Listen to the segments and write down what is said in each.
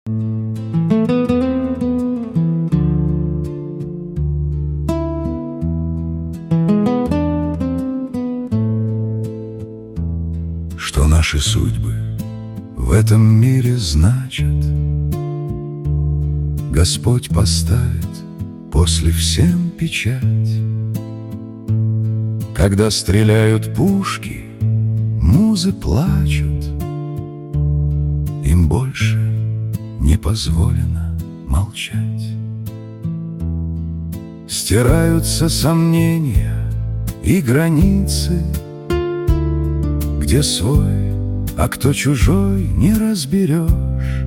Что наши судьбы в этом мире значат, Господь поставит после всем печать. Когда стреляют пушки, музы плачут, им больше не позволено молчать. Стираются сомнения и границы, где свой, а кто чужой, не разберешь.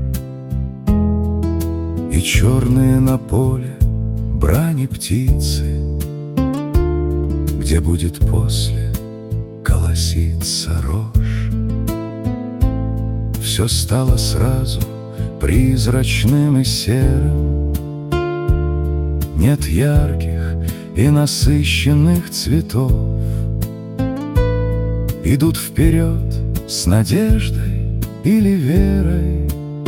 И черные на поле брани птицы, где будет после колоситься рожь. Все стало сразу призрачным и серым, нет ярких и насыщенных цветов. Идут вперед с надеждой или верой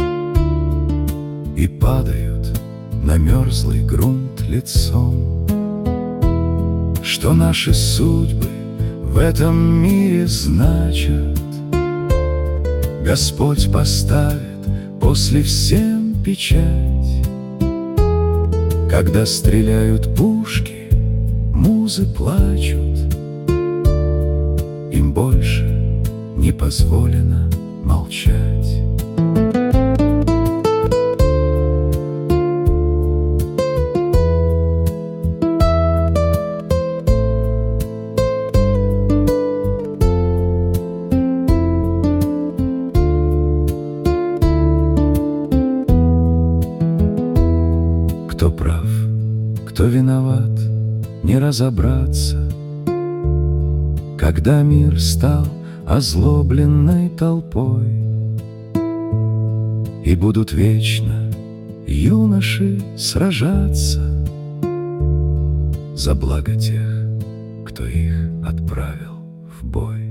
и падают на мерзлый грунт лицом. Что наши судьбы в этом мире значат, Господь поставит после всем печать. Когда стреляют пушки, музы плачут, им больше не позволено молчать. Кто прав, кто виноват, не разобраться, когда мир стал озлобленной толпой. И будут вечно юноши сражаться за благо тех, кто их отправил в бой.